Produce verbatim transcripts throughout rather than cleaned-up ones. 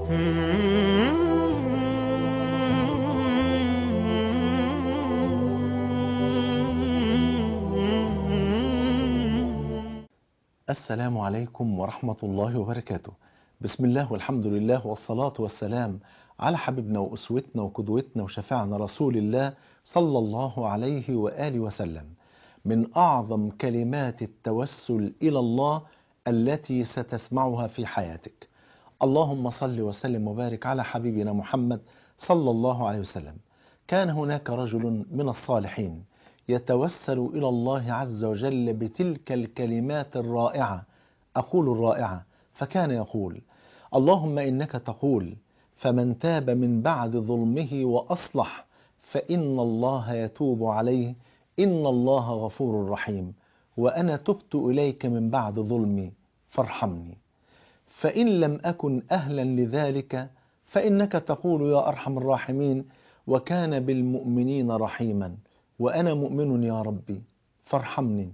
السلام عليكم ورحمة الله وبركاته. بسم الله والحمد لله والصلاة والسلام على حبيبنا وأسوتنا وقدوتنا وشفاعنا رسول الله صلى الله عليه وآله وسلم. من أعظم كلمات التوسل إلى الله التي ستسمعها في حياتك، اللهم صل وسلم وبارك على حبيبنا محمد صلى الله عليه وسلم. كان هناك رجل من الصالحين يتوسل إلى الله عز وجل بتلك الكلمات الرائعة، أقول الرائعة، فكان يقول: اللهم إنك تقول فمن تاب من بعد ظلمه وأصلح فإن الله يتوب عليه، إن الله غفور رحيم، وأنا تبت إليك من بعد ظلمي فارحمني. فإن لم أكن أهلا لذلك فإنك تقول يا أرحم الراحمين وكان بالمؤمنين رحيما، وأنا مؤمن يا ربي فارحمني.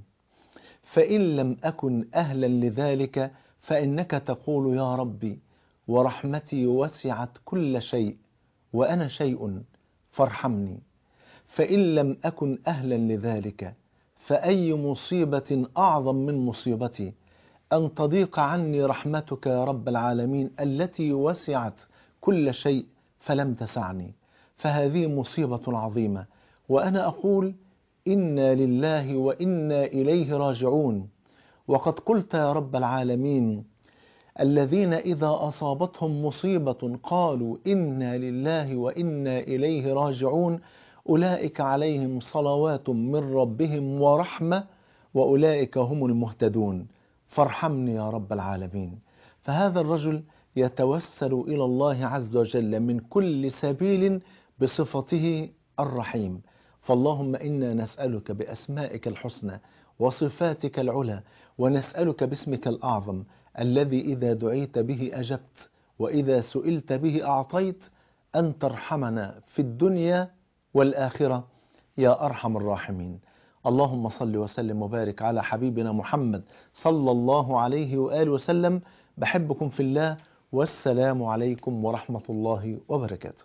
فإن لم أكن أهلا لذلك فإنك تقول يا ربي ورحمتي وسعت كل شيء وأنا شيء فارحمني. فإن لم أكن أهلا لذلك فأي مصيبة أعظم من مصيبتي أن تضيق عني رحمتك يا رب العالمين التي وسعت كل شيء فلم تسعني، فهذه مصيبة عظيمة. وأنا أقول إنا لله وإنا إليه راجعون. وقد قلت يا رب العالمين: الذين إذا أصابتهم مصيبة قالوا إنا لله وإنا إليه راجعون أولئك عليهم صلوات من ربهم ورحمة وأولئك هم المهتدون، فارحمني يا رب العالمين. فهذا الرجل يتوسل إلى الله عز وجل من كل سبيل بصفته الرحيم. فاللهم إنا نسألك بأسمائك الحسنى وصفاتك العلى، ونسألك باسمك الأعظم الذي إذا دعيت به أجبت وإذا سئلت به أعطيت، أن ترحمنا في الدنيا والآخرة يا أرحم الراحمين. اللهم صل وسلم وبارك على حبيبنا محمد صلى الله عليه وآله وسلم. بحبكم في الله، والسلام عليكم ورحمة الله وبركاته.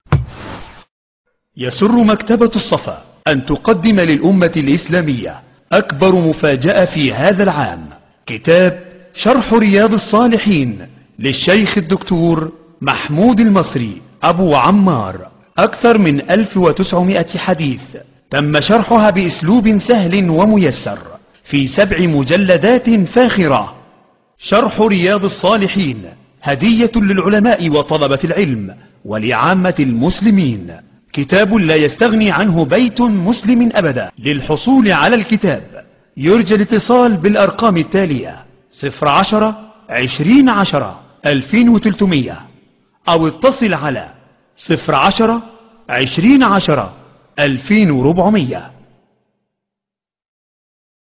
يسر مكتبة الصفا أن تقدم للأمة الإسلامية أكبر مفاجأة في هذا العام، كتاب شرح رياض الصالحين للشيخ الدكتور محمود المصري أبو عمار. أكثر من ألف وتسعمائة حديث تم شرحها بأسلوب سهل وميسر في سبع مجلدات فاخرة. شرح رياض الصالحين هدية للعلماء وطلبة العلم ولعامة المسلمين، كتاب لا يستغني عنه بيت مسلم أبدا. للحصول على الكتاب يرجى الاتصال بالأرقام التالية: صفر عشرة عشرين عشرة ألفين وثلاثمائة، أو اتصل على صفر عشرة عشرين عشرة ألفين وأربعمائة.